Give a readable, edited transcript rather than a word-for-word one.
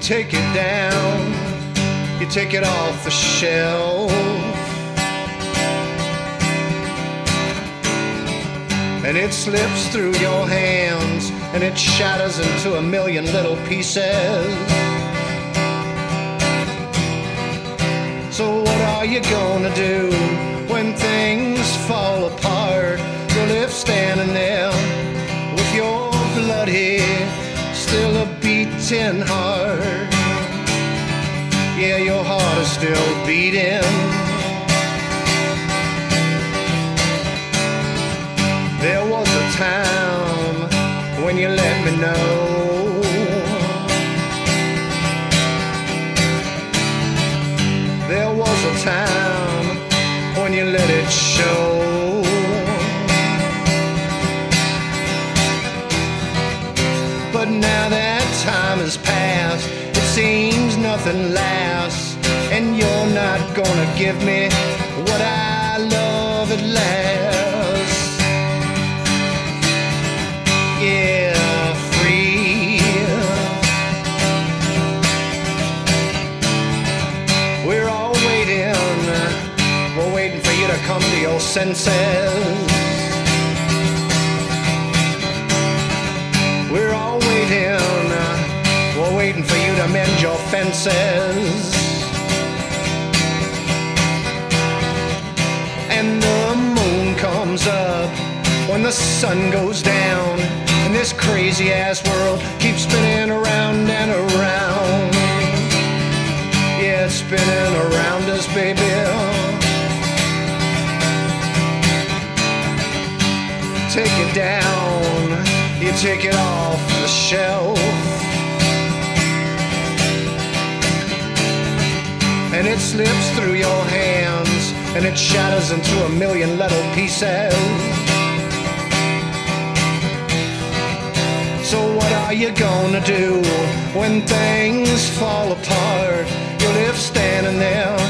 take it down, you take it off the shelf, and it slips through your hands and it shatters into a million little pieces. So what are you gonna do when things fall apart? You're left standing there with your bloody, still a beating heart. Yeah, your heart is still beating. There was a time when you let me know there was a time when you let it show. But now that time has passed, it seems nothing lasts, and you're not gonna give me what I love at last. Yeah, free. We're all waiting, we're waiting for you to come to your senses. We're all waiting, we're waiting for you to mend your fences. And the moon comes up when the sun goes down, and this crazy ass world keeps spinning around and around. Yeah, it's spinning around us, baby. Take it down, you take it off the shelf, and it slips through your hands and it shatters into a million little pieces. So what are you gonna do when things fall apart? You're left standing there